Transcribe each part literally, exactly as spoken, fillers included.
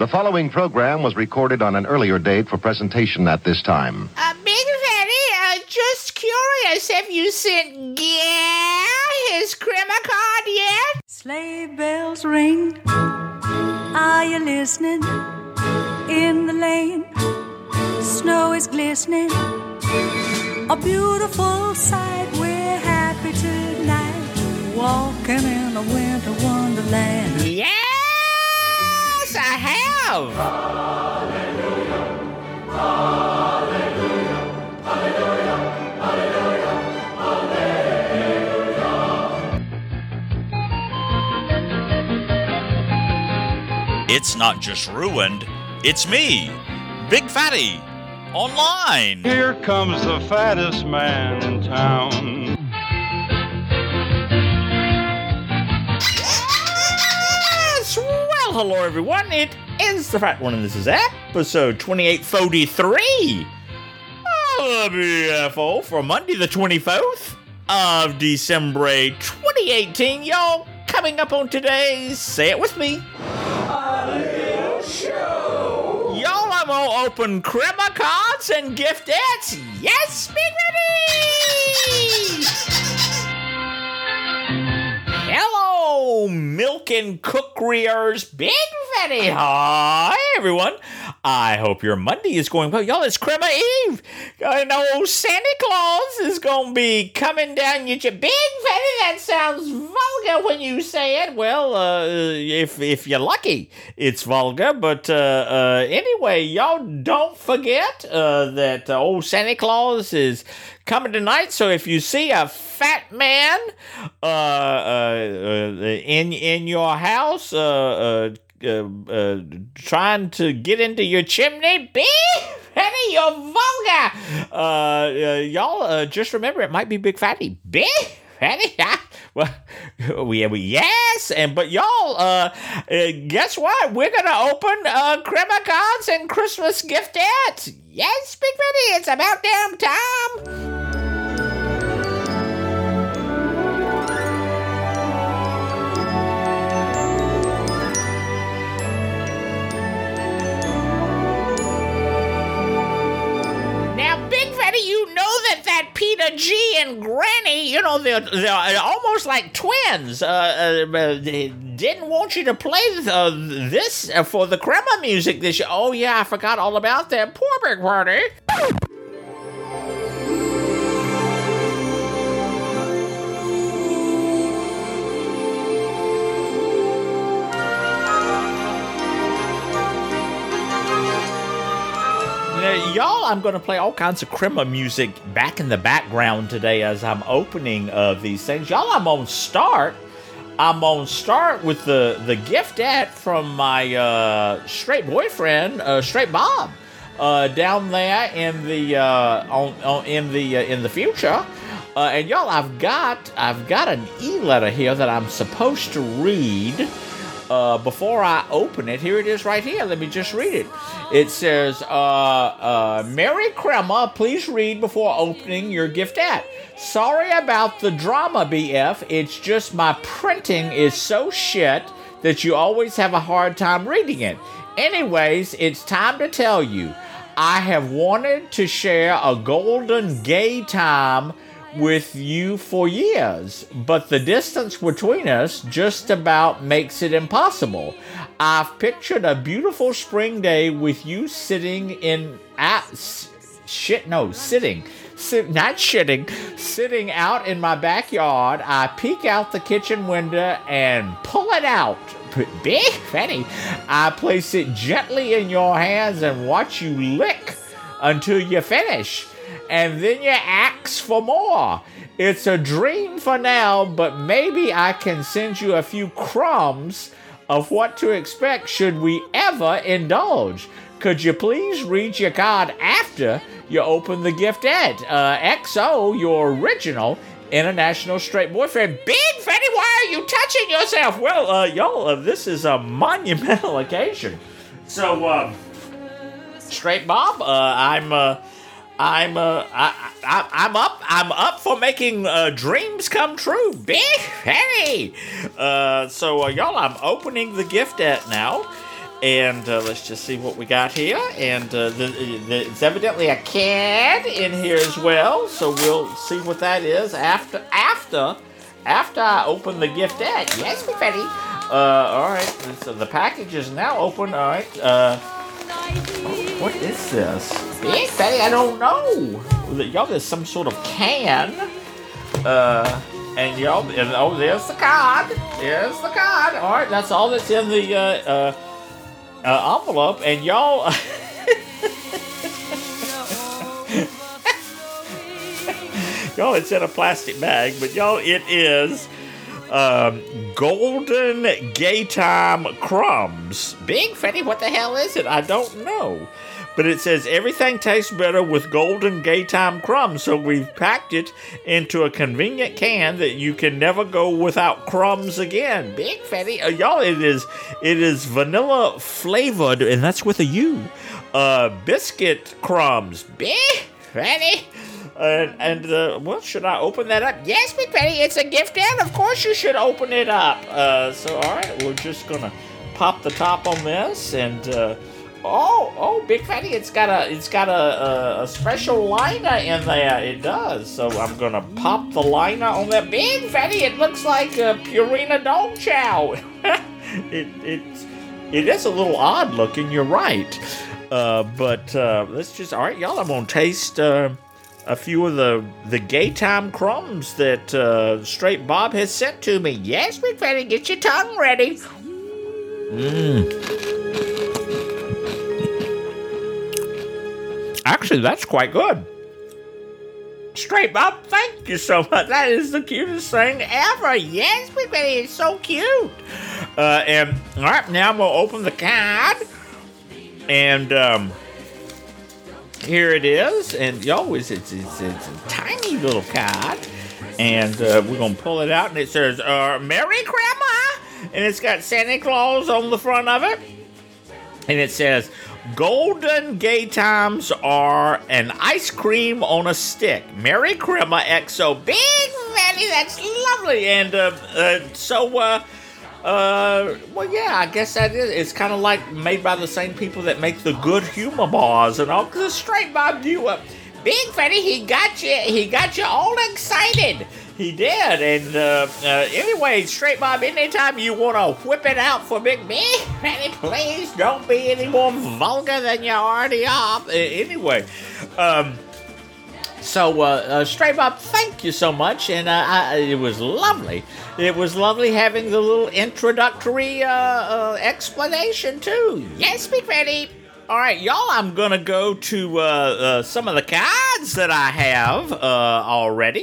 The following program was recorded on an earlier date for presentation at this time. Uh, Big Fatty, uh, just curious, have you sent Gare his crema card yet? Sleigh bells ring, are you listening? In the lane, snow is glistening, a beautiful sight, we're happy tonight, walking in a winter wonderland. Yes, I have! Hallelujah, hallelujah, hallelujah, hallelujah, hallelujah. It's not just ruined, it's me, Big Fatty, online. Here comes the fattest man in town. Yes! Well, hello everyone, it is the Fat One, and this is episode twenty-eight forty-three of B F O for Monday the twenty-fourth of December twenty eighteen. Y'all, coming up on today's, say it with me, show. Y'all, I'm gonna open crema cards and giftettes. Yes, Big Ready! Hello, Milk and Cookriers, Big Fatty. Hi, everyone. I hope your Monday is going well. Y'all, it's Crema Eve. I know Santa Claus is going to be coming down your ch- Big Fatty, that sounds vulgar when you say it. Well, uh, if if you're lucky, it's vulgar. But uh, uh, anyway, y'all don't forget uh, that uh, old Santa Claus is coming tonight. So if you see a fat man uh, uh, uh, in in your house, uh, uh, uh, uh, trying to get into your chimney, Big Fatty, you're vulgar. Uh, uh, y'all, uh, just remember, it might be Big Fatty. Big Fatty. Well, we, we yes, and but y'all, uh, uh, guess what? We're gonna open uh, crema cards and Christmas giftettes. Yes, Big Fatty, it's about damn time. You know that that Peter G and Granny, you know, they're, they're almost like twins. Uh, uh, they didn't want you to play uh, this for the crema music this year. Oh, yeah, I forgot all about that. Poor Big Party. Y'all, I'm going to play all kinds of crema music back in the background today as I'm opening uh, these things. Y'all, I'm going to start. I'm going to start with the, the giftette from my uh, straight boyfriend, uh, Straight Bob, uh, down there in the uh, on, on in the uh, in the future. Uh, and y'all, I've got I've got an e-letter here that I'm supposed to read. Uh, before I open it, here it is right here. Let me just read it. It says, uh, uh, Merry Crema, please read before opening your giftette. Sorry about the drama, B F. It's just my printing is so shit that you always have a hard time reading it. Anyways, it's time to tell you, I have wanted to share a golden gay time with you for years, but the distance between us just about makes it impossible. I've pictured a beautiful spring day with you sitting in at shit no sitting sit, not shitting sitting out in my backyard. I peek out the kitchen window and pull it out. Big Fatty. I place it gently in your hands and watch you lick until you finish. And then you ask for more. It's a dream for now, but maybe I can send you a few crumbs of what to expect should we ever indulge. Could you please read your card after you open the giftette? Uh, X O, your original international straight boyfriend. Big Fatty, why are you touching yourself? Well, uh, y'all, uh, this is a monumental occasion. So, uh, Straight Bob, uh, I'm, uh, I'm uh I, I I'm up I'm up for making uh, dreams come true. Big Fatty. Uh so uh, y'all, I'm opening the giftette now. And uh, let's just see what we got here. And uh, the, the, it's evidently a can in here as well. So we'll see what that is after after after I open the giftette. Yes, Big Fatty. Uh, all right. So the package is now open. All right. Uh, what is this? Big Fatty, I don't know. Y'all, there's some sort of can. Uh, and y'all, and, oh, there's the card. There's the card. All right. That's all that's in the uh, uh, uh, envelope. And y'all. Y'all, it's in a plastic bag, but y'all, it is um, Golden Gaytime Crumbs. Big Fatty, what the hell is it? I don't know. But it says everything tastes better with Golden Gaytime Crumbs. So we've packed it into a convenient can that you can never go without crumbs again. Big Fatty, uh, y'all, it is it is vanilla flavored, and that's with a U. Uh, biscuit crumbs. Big Fatty. Uh, and, uh, well, should I open that up? Yes, Big Fatty, it's a gift, and of course you should open it up. Uh, so, all right, we're just going to pop the top on this, and, uh, oh, oh, Big Fatty, it's got a, it's got a, a, a special liner in there. It does. So I'm going to pop the liner on that. Big Fatty, it looks like uh, Purina dog chow. it, it's, it is a little odd looking, you're right. Uh, but, uh, let's just, all right, y'all, I'm going to taste, uh, a few of the, the Gaytime crumbs that uh, Straight Bob has sent to me. Yes, Big Fatty, get your tongue ready. Mmm. Actually, that's quite good. Straight Bob, thank you so much. That is the cutest thing ever. Yes, Big Fatty, it's so cute. Uh, and, all right, now I'm going to open the card. And, um... here it is, and yo, it's, it's, it's, it's a tiny little card, and uh, we're going to pull it out, and it says, uh, Merry Grandma, and it's got Santa Claus on the front of it, and it says, Golden Gaytimes are an ice cream on a stick. Merry Crema X O. Big Fatty, that's lovely, and uh, uh, so, uh, Uh, well, yeah, I guess that is. It's kind of like made by the same people that make the Good Humor bars and all. Cause Straight Bob, you up, uh, Big Fatty, he got you. He got you all excited. He did. And uh, uh, anyway, Straight Bob, anytime you want to whip it out for Big Big Fatty, please don't be any more vulgar than you already are. Uh, anyway, um. So, uh, uh, Straight Bob, thank you so much, and uh, I, it was lovely. It was lovely having the little introductory uh, uh, explanation, too. Yes, Big Fatty. All right, y'all, I'm going to go to uh, uh, some of the cards that I have uh, already.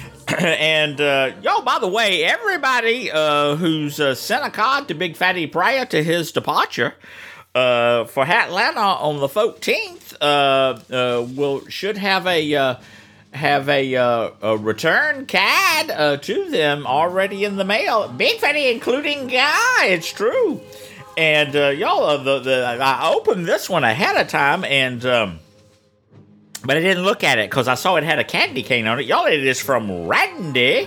And, uh, y'all, by the way, everybody uh, who's uh, sent a card to Big Fatty prior to his departure uh, for Atlanta on the fourteenth uh, uh, will should have a... Uh, have a, uh, a return card uh, to them already in the mail. Big Fatty, including Guy, it's true. And uh, y'all, uh, the, the I opened this one ahead of time, and um, but I didn't look at it because I saw it had a candy cane on it. Y'all, it is from Randy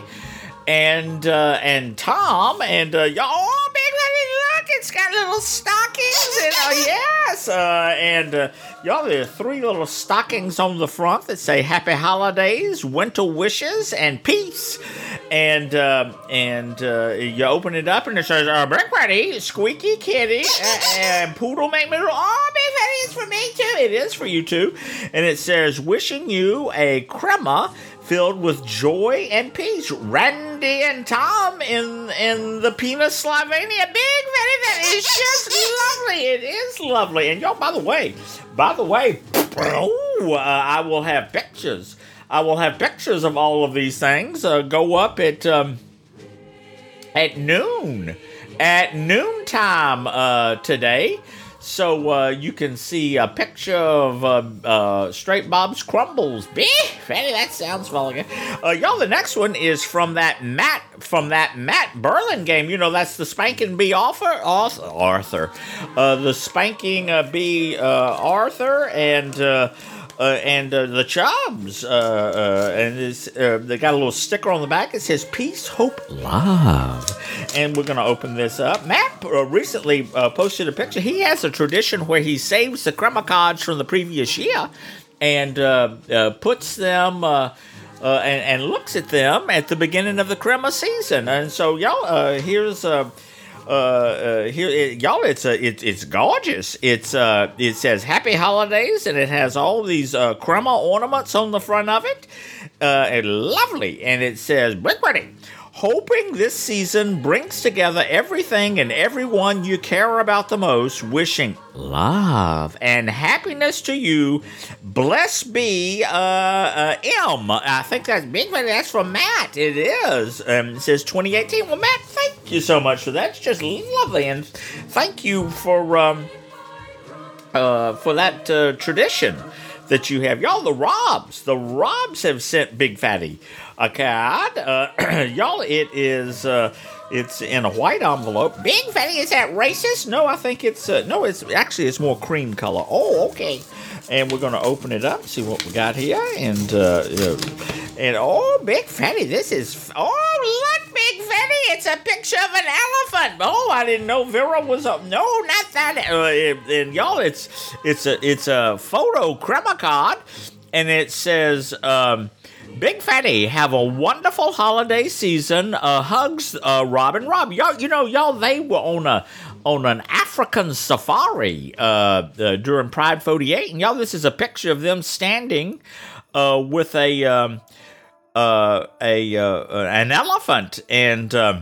and uh, and Tom, and uh, y'all, oh, Big Fatty, look, it's got little stockings, and uh, yes, uh, and uh, y'all, there are three little stockings on the front that say Happy Holidays, Winter Wishes, and Peace. And uh, and uh, you open it up, and it says, uh, Big Fatty, Squeaky Kitty, uh, and Poodle Make Me. Oh, Big Fatty, it's for me, too. It is for you, too. And it says, wishing you a crema filled with joy and peace. Randy and Tom in in the Penis Slovenia. Big Fatty, that is just lovely. It is lovely. And y'all, by the way, by the way, oh, uh, I will have pictures. I will have pictures of all of these things. Uh, go up at um, at noon, at noontime uh, today. So uh, you can see a picture of uh, uh, Straight Bob's Crumbles. Big Fatty, that sounds vulgar. Uh, y'all, the next one is from that Matt from that Matt Berlin game. You know, that's the Spanking Bee Arthur, Arthur, uh, the Spanking uh, Bee uh, Arthur, and uh, Uh, and uh, the Chubs, uh, uh, and it's, uh, they got a little sticker on the back. It says "Peace, Hope, Love," and we're gonna open this up. Matt uh, recently uh, posted a picture. He has a tradition where he saves the Crema cards from the previous year and uh, uh, puts them uh, uh, and, and looks at them at the beginning of the Crema season. And so, y'all, uh, here's. Uh, Uh, uh, here, it, y'all, it's uh, it, it's gorgeous. It's uh, it says Happy Holidays, and it has all these uh, crema ornaments on the front of it, uh, and lovely. And it says, "Big Fatty, hoping this season brings together everything and everyone you care about the most. Wishing love and happiness to you. Blessed be uh, uh, M." I think that's Big Fatty. That's from Matt. It is. Um, it says twenty eighteen. Well, Matt, thank you so much for that. It's just lovely, and thank you for um uh for that uh, tradition that you have. Y'all, the Robs, the Robs have sent Big Fatty a card. Uh, y'all, it is uh it's in a white envelope. Big Fatty, is that racist? No, I think it's uh, no, it's actually it's more cream color. Oh, okay. And we're gonna open it up, see what we got here, and uh, uh and oh, Big Fatty, this is oh look, Big Fatty, it's a picture of an elephant. Oh, I didn't know Vera was up. No, not that. Uh, and y'all, it's it's a it's a photo crema card, and it says, um, "Big Fatty, have a wonderful holiday season. Uh, hugs, uh, Rob and Rob." Y'all, you know, y'all, they were on a on an African safari uh, uh, during Pride forty-eight, and y'all, this is a picture of them standing uh, with a um, uh, a uh, an elephant, and um,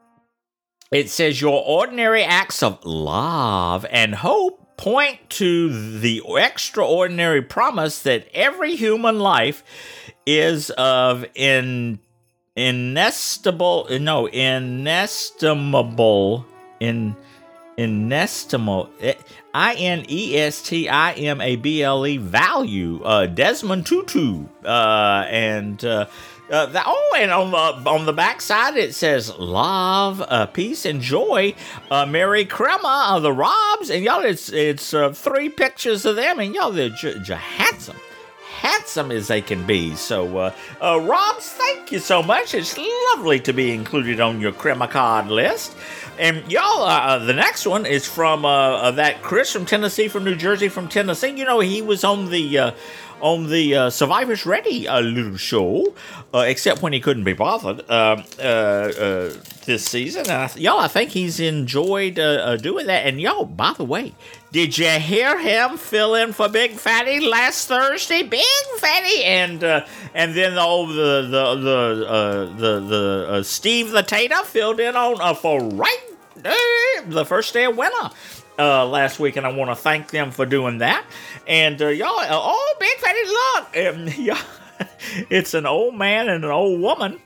it says, "Your ordinary acts of love and hope point to the extraordinary promise that every human life is of in inestimable no inestimable in inestimable I N E S T I M A B L E value." Uh, Desmond Tutu, uh, and uh, uh, the, oh, and on the on the back side it says "Love, uh, peace, and joy, uh, Merry Crema of the Robs," and y'all, it's it's uh, three pictures of them, and y'all, they're j- j- handsome. Handsome as they can be. So, uh, uh, Robs, thank you so much. It's lovely to be included on your Crema card list. And y'all, uh, the next one is from uh, uh, that Chris from Tennessee, from New Jersey, from Tennessee. You know, he was on the uh, on the uh, Survivors Ready uh, little show, uh, except when he couldn't be bothered uh, uh, uh, this season. And I th- y'all, I think he's enjoyed uh, uh, doing that. And y'all, by the way, did you hear him fill in for Big Fatty last Thursday? Big Fatty, and uh, and then the oh, the the the uh, the the uh, Steve the Tater filled in on uh, for right uh, the first day of winter uh, last week, and I want to thank them for doing that. And uh, y'all, uh, oh, Big Fatty, look, um, yeah, it's an old man and an old woman,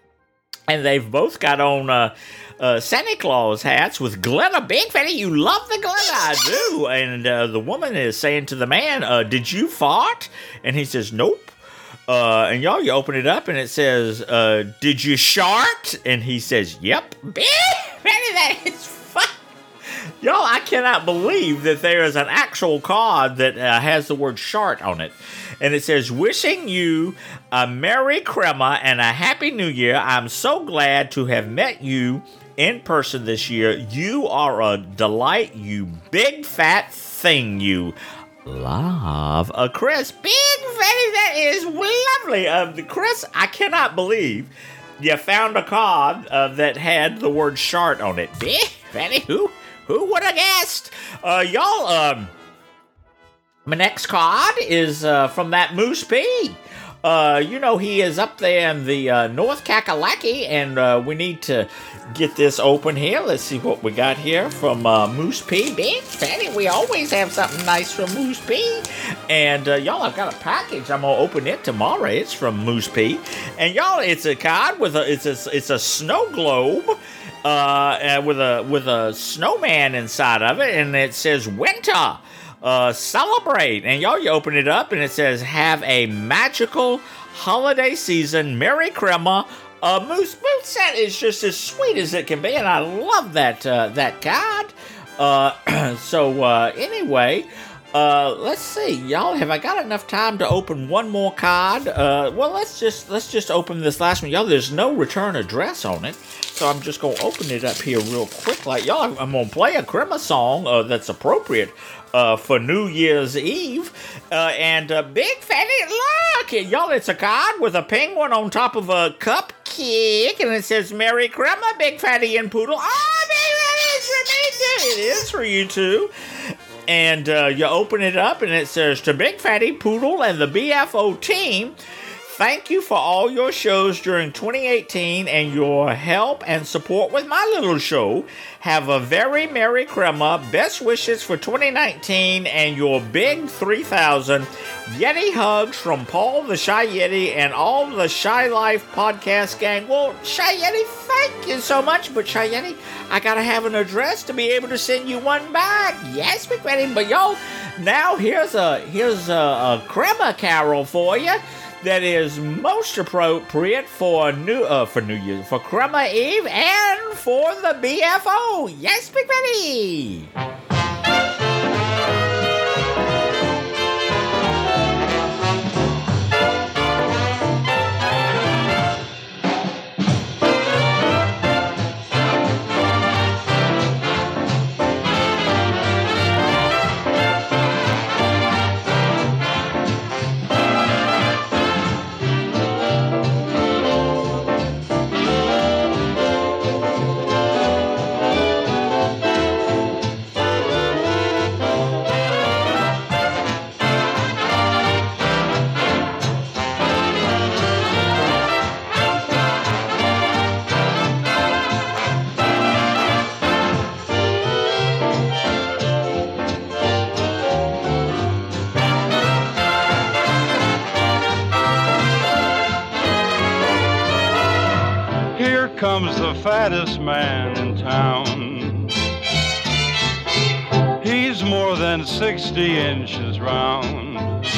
and they've both got on Uh, Uh, Santa Claus hats with glitter. Big Fatty, you love the glitter. I do. And uh, the woman is saying to the man, uh, "Did you fart?" And he says, "Nope." Uh, and y'all, you open it up and it says, uh, "Did you shart?" And he says, "Yep." Big Fatty, that is fun. Y'all, I cannot believe that there is an actual card that uh, has the word shart on it. And it says, "Wishing you a Merry Crema and a Happy New Year. I'm so glad to have met you in person this year. You are a delight, you big fat thing, you love." Uh, Chris, Big Fatty, that is lovely. Uh, Chris, I cannot believe you found a card uh, that had the word shart on it. Big Fatty, who, who would have guessed? Uh, y'all, um, my next card is uh, from that Moose P. Uh, you know, he is up there in the uh, North Kakalaki, and uh, we need to get this open here. Let's see what we got here from uh, Moose P. Big Fatty, we always have something nice from Moose P. And uh, y'all, I've got a package. I'm gonna open it tomorrow. It's from Moose P. And y'all, it's a card with a it's a it's a snow globe. Uh, with a with a snowman inside of it, and it says winter. Uh, celebrate. And y'all, you open it up and it says, "Have a magical holiday season. Merry Crema." Uh, Moose Moose set is just as sweet as it can be, and I love that uh, that card. Uh, so uh, anyway, Uh, let's see, y'all. Have I got enough time to open one more card? Uh, well, let's just let's just open this last one, y'all. There's no return address on it, so I'm just gonna open it up here real quick, like y'all. I'm gonna play a Crema song uh, that's appropriate uh, for New Year's Eve. Uh, and uh, Big Fatty, look, y'all. It's a card with a penguin on top of a cupcake, and it says "Merry Crema, Big Fatty and Poodle." Oh, Big Fatty, it's for me too. It is for you too. And uh, you open it up, and it says, "To Big Fatty, Poodle, and the B F O team, thank you for all your shows during twenty eighteen and your help and support with my little show. Have a very Merry Crema. Best wishes for twenty nineteen and your big three thousand. Yeti hugs from Paul the Shy Yeti and all the Shy Life podcast gang." Well, Shy Yeti, thank you so much. But Shy Yeti, I gotta have an address to be able to send you one back. Yes, Big Fatty. But yo, now here's a here's a, a Crema carol for you that is most appropriate for new uh, for New Year's, for Crema Eve, and for the B F O. Yes, Big Fatty. Comes the fattest man in town. He's more than sixty inches round.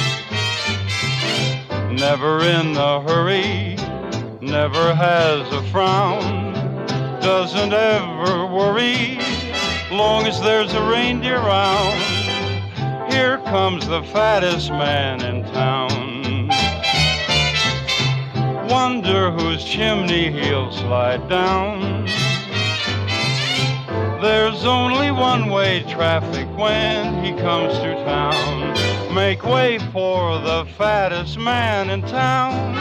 Never in a hurry, never has a frown. Doesn't ever worry, long as there's a reindeer round. Here comes the fattest man in town. Wonder whose chimney he'll slide down. There's only one-way traffic when he comes to town. Make way for the fattest man in town.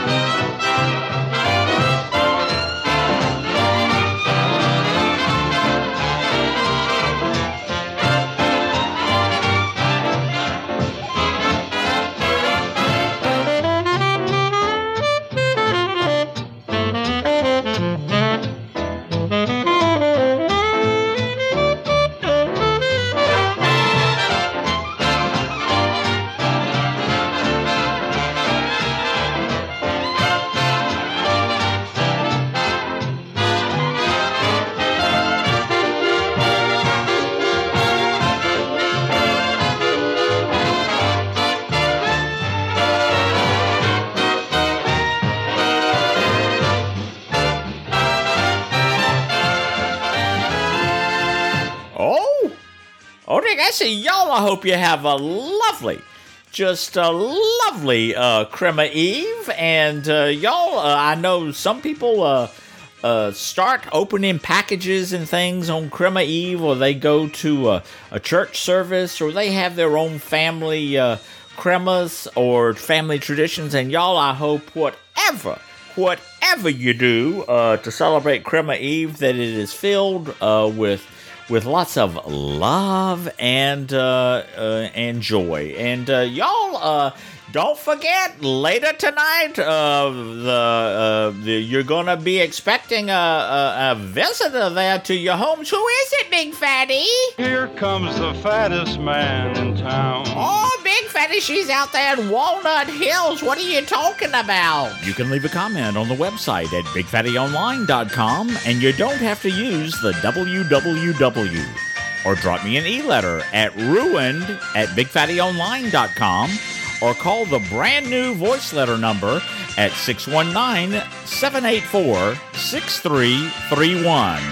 I say, y'all, I hope you have a lovely, just a lovely uh, Crema Eve. And uh, y'all, uh, I know some people uh, uh, start opening packages and things on Crema Eve, or they go to a, a church service, or they have their own family uh, cremas or family traditions. And y'all, I hope whatever, whatever you do uh, to celebrate Crema Eve, that it is filled uh, with with lots of love and uh, uh, and joy. And uh, y'all, uh, don't forget, later tonight, uh, the, uh, the you're going to be expecting a, a, a visitor there to your homes. Who is it, Big Fatty? Here comes the fattest man in town. Oh, Big Fatty, she's out there in Walnut Hills. What are you talking about? You can leave a comment on the website at big fatty online dot com, and you don't have to use the W W W. Or drop me an e-letter at ruined at big fatty online dot com, or call the brand new voice letter number at six one nine, seven eight four, six three three one.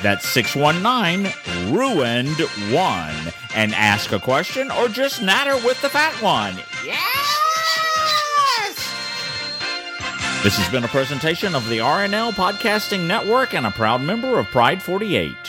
That's six one nine, ruined one. And ask a question or just natter with the fat one. Yes! This has been a presentation of the R N L Podcasting Network and a proud member of Pride forty-eight.